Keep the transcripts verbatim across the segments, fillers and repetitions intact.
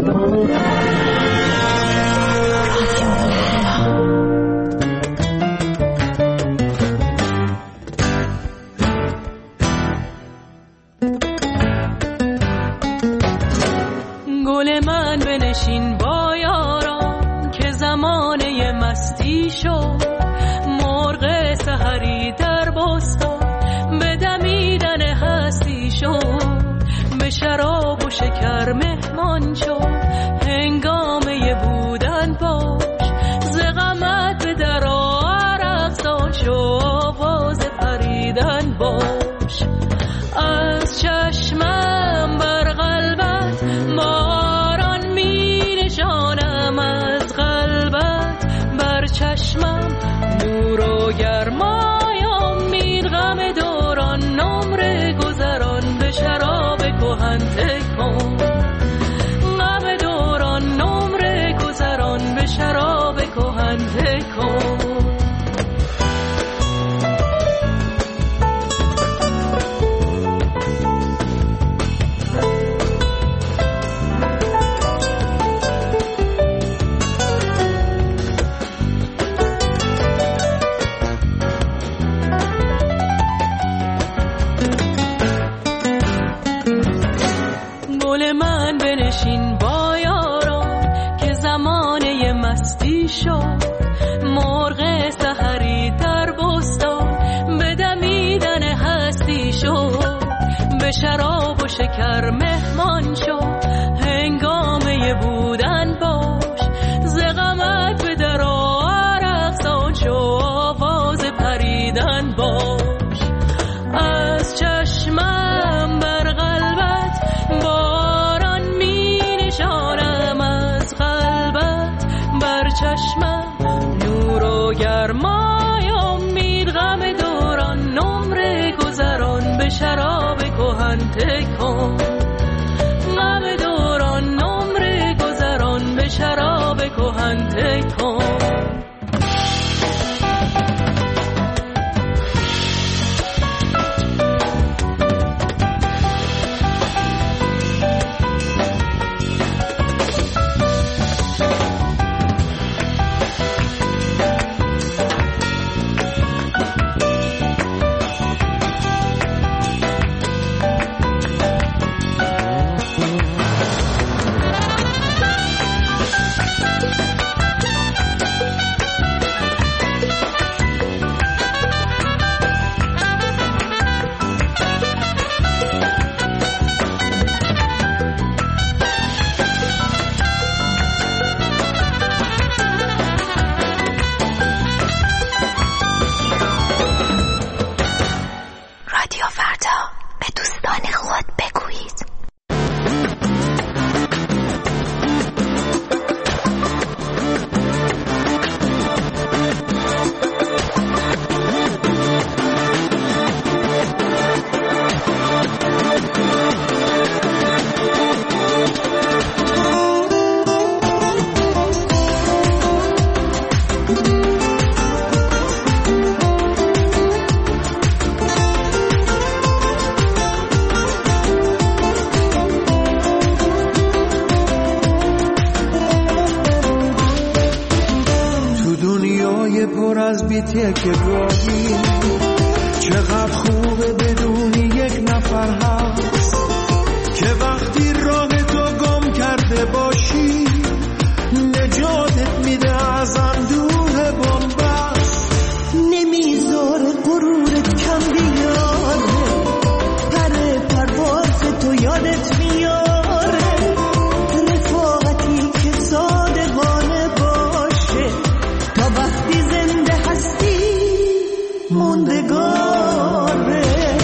گل من بنشین با یاران که زمانه مستی شد، مرغ سحری در بستان به دمیدن هستی شد، به شراب و شکر مهمان شد، هنگامه بودن باش، ز غمت به در عرق سان شو، آواز پریدن باش. از چشمم بر قلبت باران می نشانم، از قلبت بر چشمم نور و گرمای امید، غم دوران نمره گذران به شراب کهن تکن، غم دوران نمره گذران به شراب کهن تکن. گل من بنشین با یاران که زمانه مستی شد، مرغ سحری در بستان به دمیدن هستی شد، به شراب و شکر مهمان شد، هنگامه بودن باش، ز غمت به در عرق سان شو، آواز پریدن باش. از چشمم بر قلبت باران می نشانم، از قلبت بر چشمم نور و گرمای امید، غم دوران نمره گذران به شراب کهن تکن، غم دوران نمره گذران به شراب کهن تکن. پر از بیتیه که گاهی چقدر خوبه بدونی یک نفر هست که وقتی راه تو گم کرده باشی نجاتت میده از اندوه بنبست، نمیذاره غرورت کم بیاره، پر پرواز تو یادت میاره، رفاقتی که صادقانه باشه تا وقتی زنده هستی موندگاره.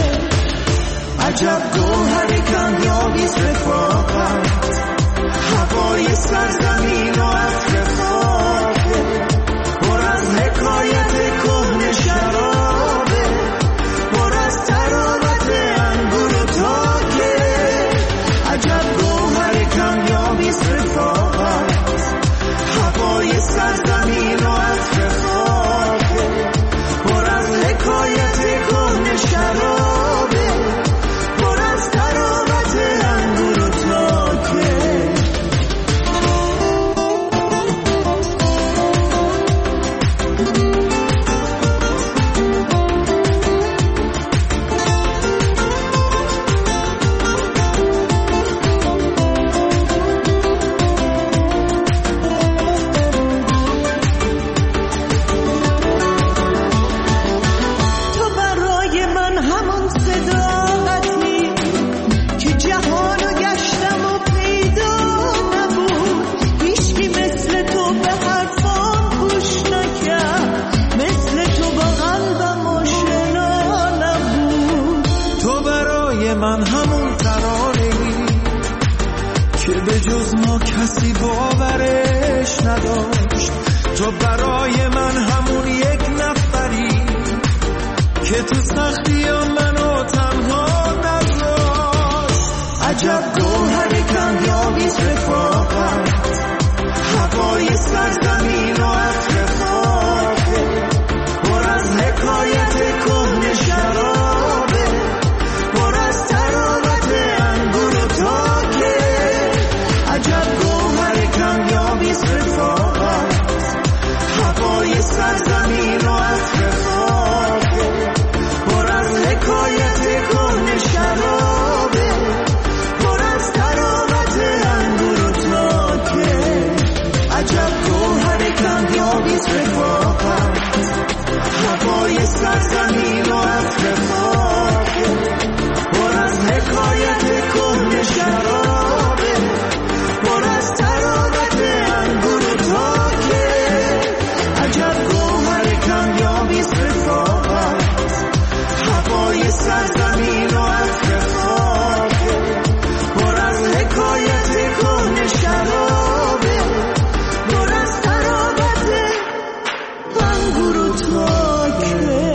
عجب گوهر کمیابیست رفاقت، هوای سرزمین و عطر خاکه، پر از حکایت کهنه شرابه، پر از تراوت انگور و تاکه. عجب گوهر کمیابیست رفاقت، هوای سرزمین و عطر خاکه، پر از حکایت کهنه شرابه، پر از تراوت انگور و تاکه. به جز ما کسی باورش نداشت. تو برای من همون یک نفری که تو سختی ها منو تنها نذاشت. عجب گوهر کمیابیست رفاقت، هوای سرزمین و عطر خاکه، پر از حکایت کهنه شرابه، پر از تراوت انگور و تاکه. عجب گوهر کمیابیست رفاقت، هوای سرزمین و عطر خاکه، پر از حکایت کهنه شرابه، پر از تراوت انگور و تاکه. عجب گوهر کمیابیست رفاقت، هوای سرزمین و عطر خاکه، پر از حکایت کهنه شرابه، پر از تراوت انگور و تاکه. عجب گوهر کمیابیست رفاقت، هوای سرزمین و عطر خاکه، پر از حکایت کهنه شرابه، پر از تراوت انگور و تاکه.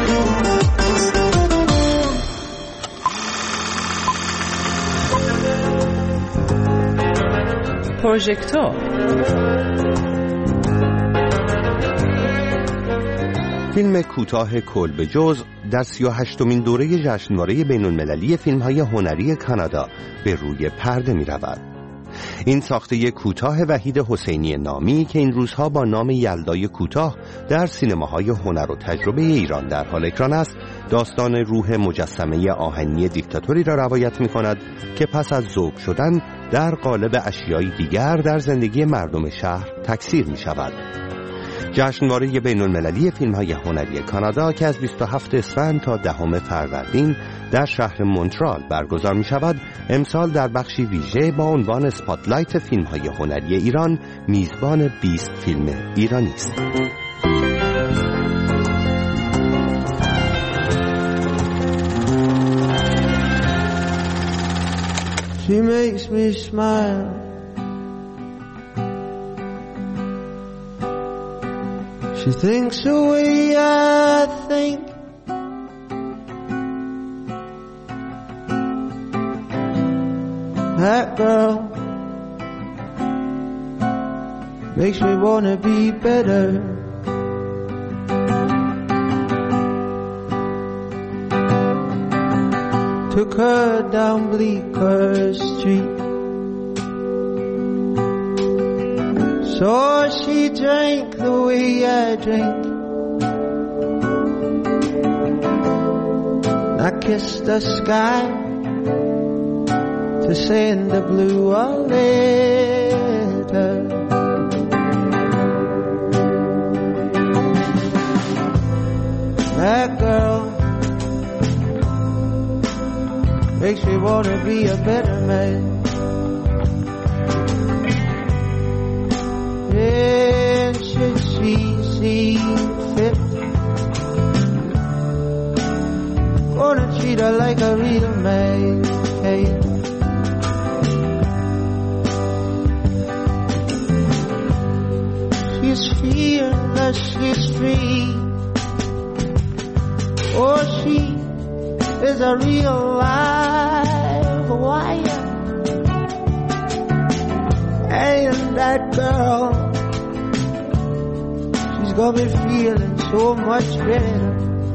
پروژکتور فیلم کوتاه کلب جزء در سی و هشتمین دوره جشنواره بین‌المللی فیلم‌های هنری کانادا به روی پرده می‌رود. این ساخته کوتاه وحید حسینی نامی که این روزها با نام یلدای کوتاه در سینماهای هنر و تجربه ایران در حال اکران است، داستان روح مجسمه آهنی دیکتاتوری را روایت می‌کند که پس از ذوب شدن در قالب اشیای دیگر در زندگی مردم شهر تکثیر می‌شود. جشنواره بین‌المللی فیلم‌های هنری کانادا که از بیست و هفتم اسفند تا دهم فروردین در شهر مونترال برگزار می‌شود، امسال در بخشی ویژه با عنوان اسپاتلایت فیلم‌های هنری ایران میزبان بیست فیلم ایرانی است. She makes me smile, she thinks the way I think, that girl makes me wanna be better. Took her down Bleecker Street, so she drank the way I drink. I kissed the sky to send the blue a letter. That girl makes me wanna be a better man. And should she see fit, gonna treat her like a real man. Hey. She's fearless, she's free. Oh, she is a real live wire. And that girl, she's got me feeling so much better.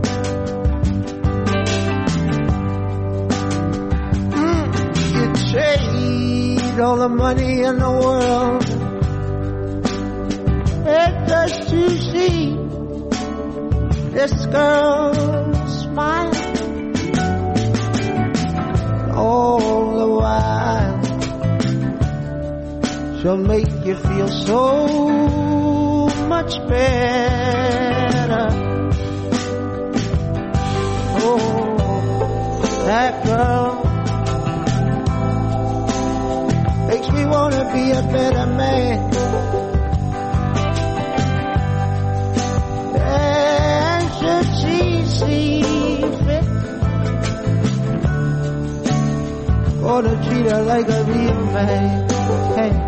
Mm, you trade all the money in the world, and just to see this girl smile. All the while she'll make you feel so much better. Oh, that girl makes me wanna be a better man. And should she see fit, gonna treat her like a real man. Hey.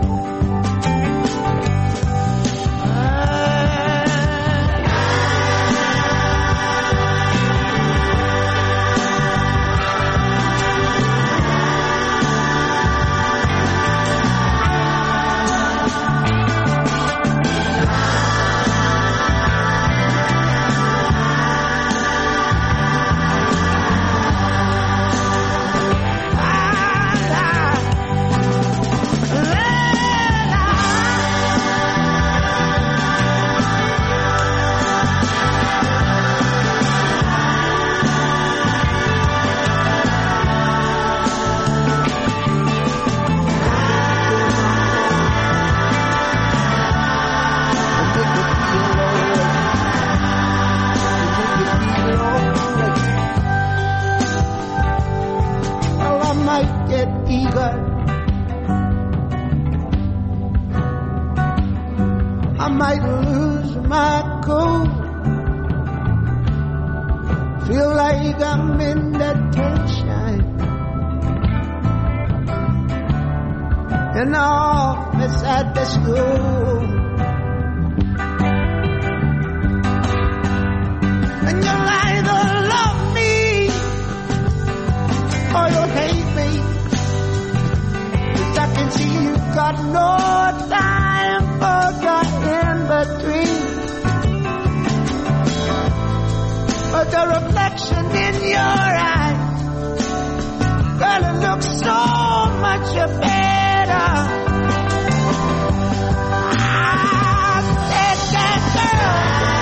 I might lose my cool. Feel like I'm in that tension in the office at the school. And you'll either love me or you'll hate me. 'Cause I can see you've got no time for the in between. But the reflection in your eyes, girl, it looks so much better. I said that girl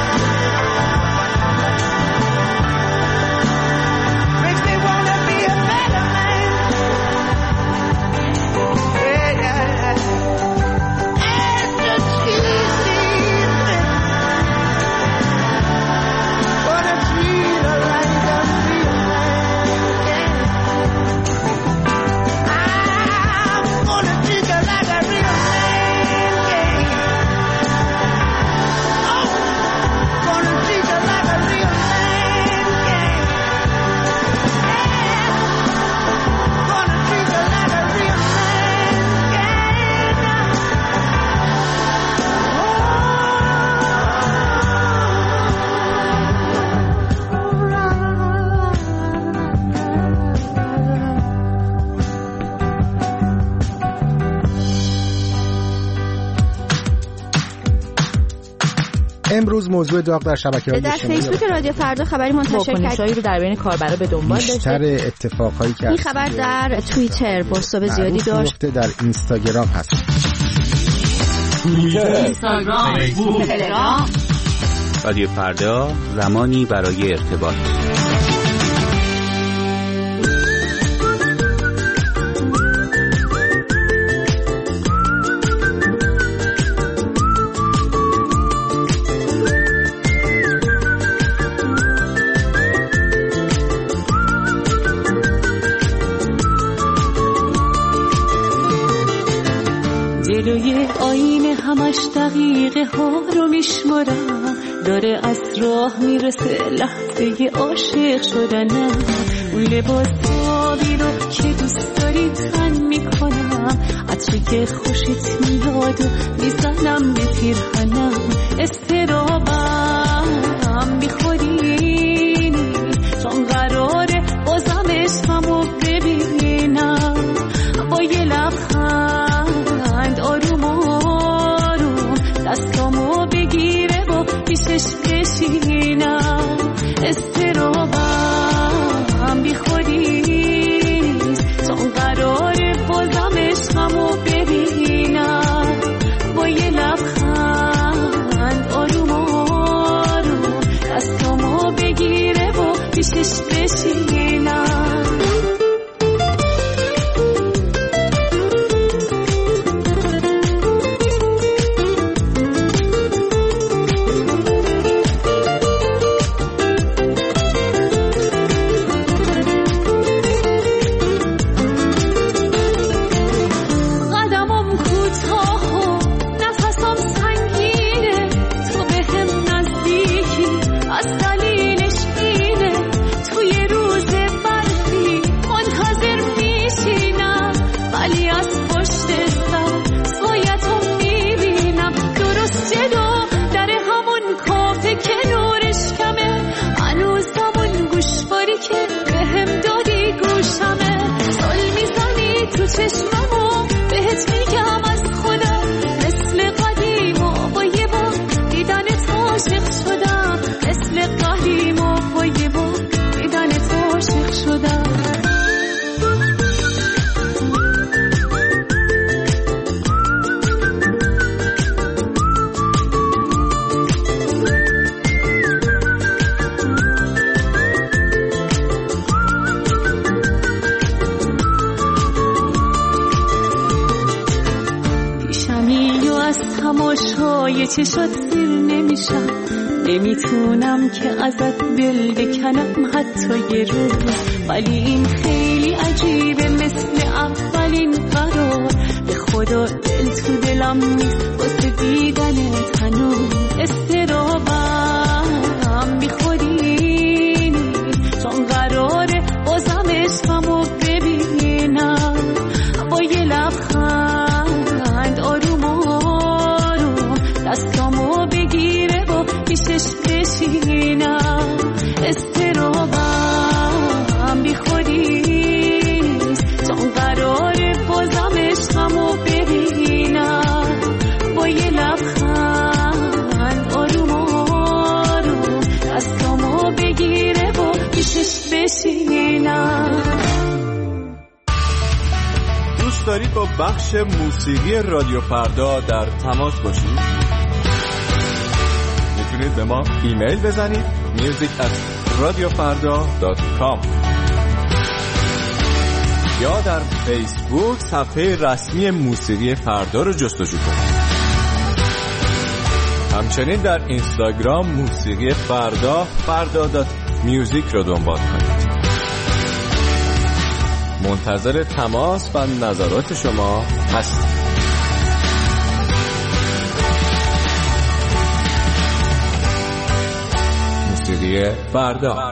makes me wanna be a better man. Yeah, yeah. And the cheesy thing, gonna treat her like a real man. Yeah. I'm gonna treat her like a real man. Yeah. Oh, gonna treat her like a real man. Yeah. Yeah. Gonna treat her like a real man. امروز موضوع داغ در شبکه‌های در اجتماعی فیسبوک رادیو فردا خبری منتشر واکنش‌هایی کرد رو در بین کاربرا به دنبال بیشتر داشته. اتفاقهایی که این خبر در توییتر بازتاب زیادی داشت. در اینستاگرام هست. اینستاگرام، فیسبوک، تلگرام. رادیو فردا، زمانی برای ارتباط. جلوی آینه همش دقیقه ها رو میشمارم، داره از راه میرسه لحظه عاشق شدنم. اون لباس آبی رو که دوست داری تن میکنم، عطری که خوشت میاد و میزنم به پیرهنم. استرابم میخورینی چون قراره بازم عشقمو ببینم. با یه لبخند آروم آروم دستامو بگیره و پیشش بشینم. استرابم بیخودیست چون قراره بازم عشقمو ببینم. با یه لبخند آروم آروم دستامو از تماشای چشات سیر نمیشم، نمیتونم که ازت دل بکنم حتی یه روز. ولی این خیلی عجیبه مثل اولین قرار، به خدا دل تو دلم نیست واسه دیدنت هنوز. استرابم بی خودی نیست چون قراره بازم عشقمو ببینم، با یه لبخند آروم آروم دستامو بگیره و پیشش بشینم. استرابم بی خودی نیست چون قراره بازم عشقمو ببینم، با یه لبخند آروم آروم دستامو بگیره و پیشش بشینم. دوست دارید با بخش موسیقی رادیو فردا در تماس باشید؟ میتونید به ما ایمیل بزنید music at radiofarda dot com یا در فیسبوک صفحه رسمی موسیقی فردا رو جستجو کنید. همچنین در اینستاگرام موسیقی فردا فردا دات میوزیک رو دنبال کنید. منتظر تماس و نظرات شما هستیم. موسیقی فردا.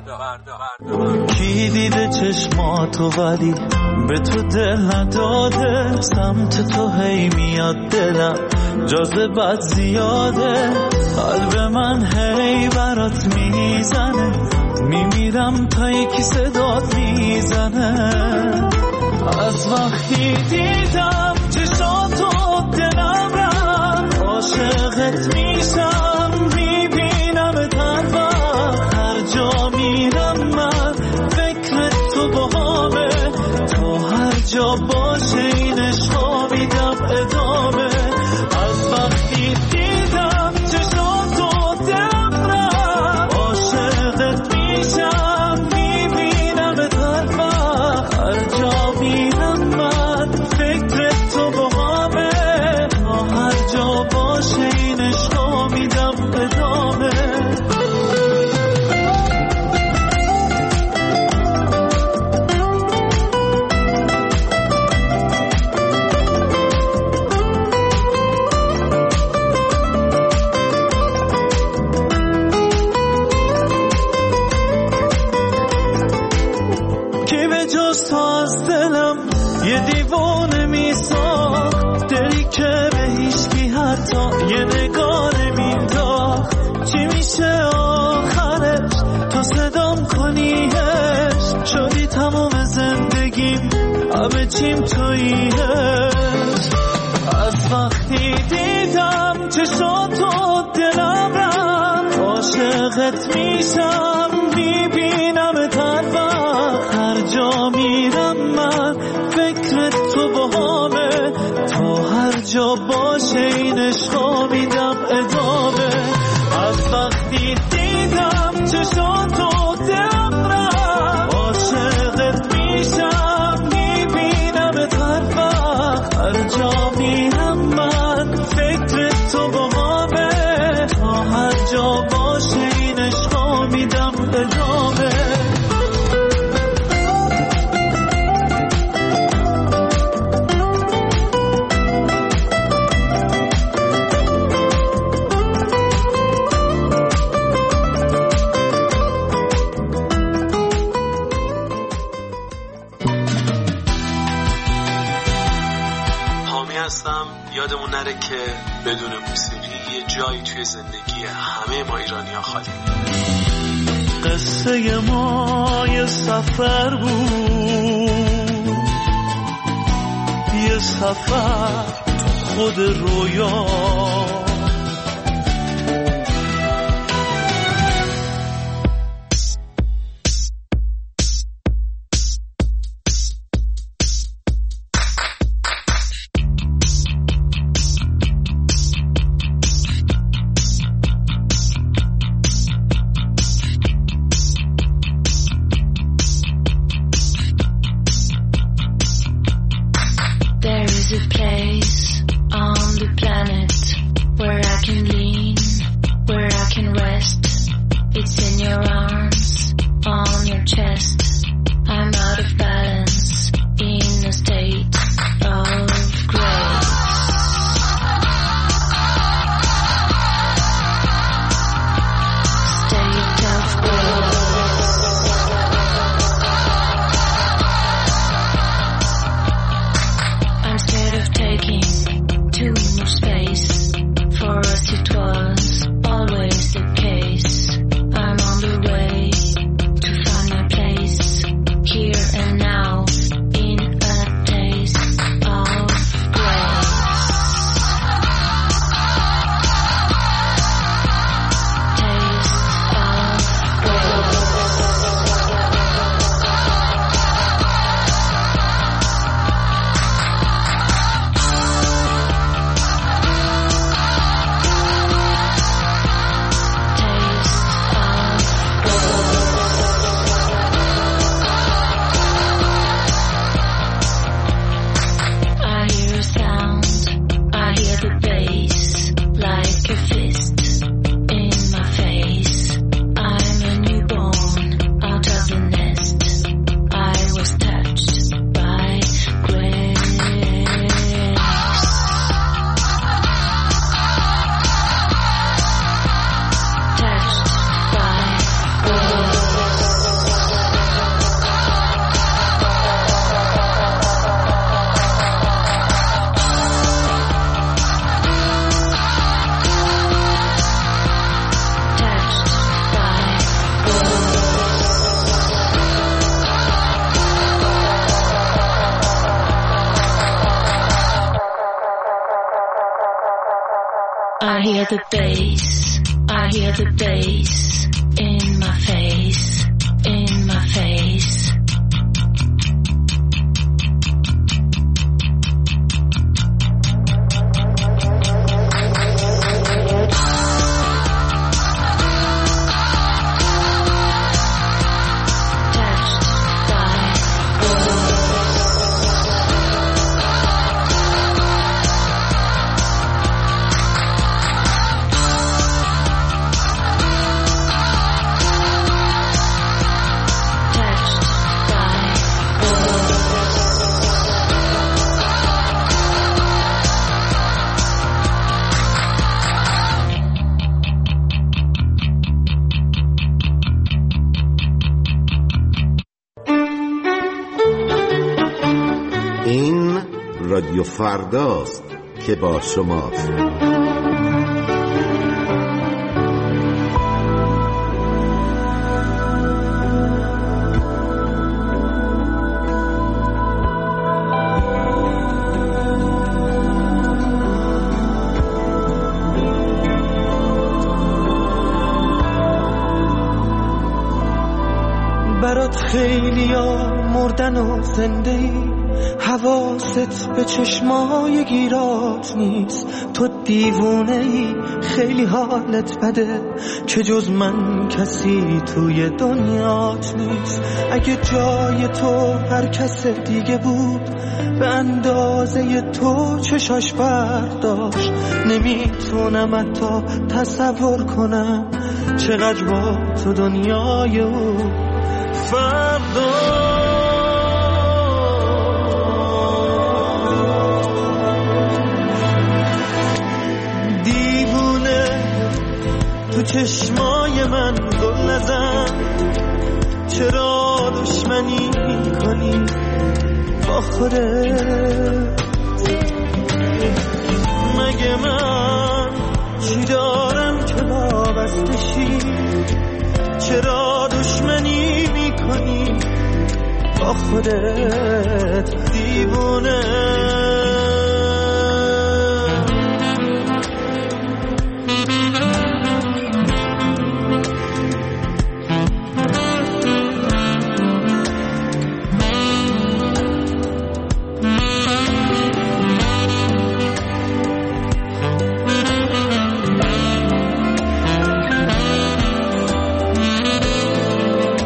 کی دیده چشماتو ولی به تو دل نداده، سمت تو هی میاد دلم جاذبت زیاده، قلب من هی برات میزنه، میمیرم تا یکی صدات میزنه. از وقتی دیدم چشاتو دلم رفت، عاشقت میشم میبینم تنها، هر جا میرم من فکر تو با همه، تو هر جا باشه این عشقا میدم ادامه. از وقتی دیدم چشاتو دلم رفت، عاشقت میشم میبینم تنها، هر جا میرم من فکر تو با همه، تا هر جا باشه این عشقا میدم ادامه. یه دیوانه میساخت دلی که به هیچکی حتی یه نگاه نمینداخت. چی میشه آخرش تو صدام کنیش، شدی تمام زندگیم همه چیم توییش. از وقتی دیدم چشاتو دلم رفت، عاشقت میشم میبینم تنها، هر جا میرم من فکر تو با همه، تا هر جا باشه این عشقا میدم ادامه. از وقتی دیدم چشاتو دلم رفت، عاشقت میشم میبینم تنها، هر جا میرم من فکر تو با همه، تا هر جا باشه این عشقا میدم ادامه. یادمون نره که بدون موسیقی یه جایی توی زندگی همه ما ایرانی‌ها خالی. قصه ما یه سفر بود، یه سفر خود رویا، There is a place on only planet where I can lean, where I can rest. It's in your arms, on your chest. I'm out of balance, in a state of grace. State of grace. I'm scared of taking too much space. For us it was always the case. I'm on the way to find my place, here and now, in a taste of grace. Taste of grace. I hear the bass, I hear the bass in my face, in my face. رادیو فرداست که با شماست. برات خیلیا مردن و زنده ای، حواست به چشمای گیرات نیست. تو دیوونه ای، خیلی حالت بده که جز من کسی توی دنیات نیست. اگه جای تو هر کس دیگه بود به اندازه تو چشاش برداشت، نمیتونم حتی تصور کنم چقدر با تو دنیای او فردا. تو چشمای من گل نزن، چرا دشمنی کنی با خودت؟ مگه من چی دارم که وابسته شی؟ چرا دشمنی میکنی با خودت دیوونه؟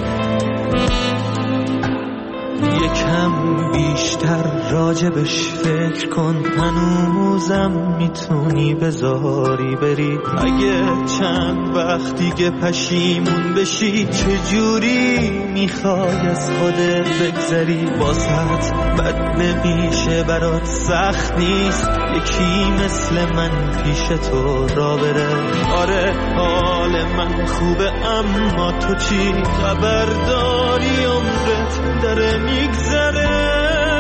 راجبش کن هنوزم میتونی بذاری بری. اگه چند وقت دیگه پشیمون بشی چجوری میخوای از خودت بگذری؟ واسط بد نمیشه برات سخت نیست یکی مثل من پیش تو را بره. آره حال من خوبه اما تو چی؟ خبر داری عمرت داره میگذره.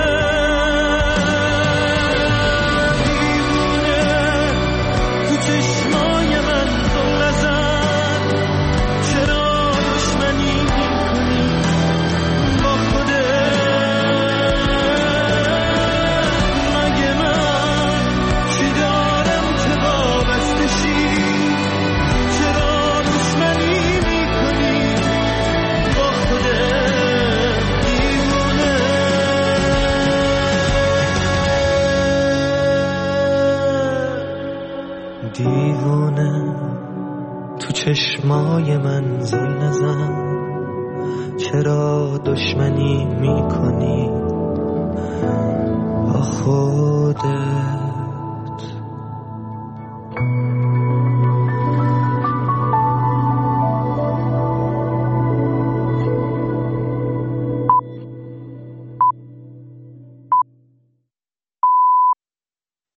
دیوونه تو چشمای من زل نزن، چرا دشمنی میکنی با خودت؟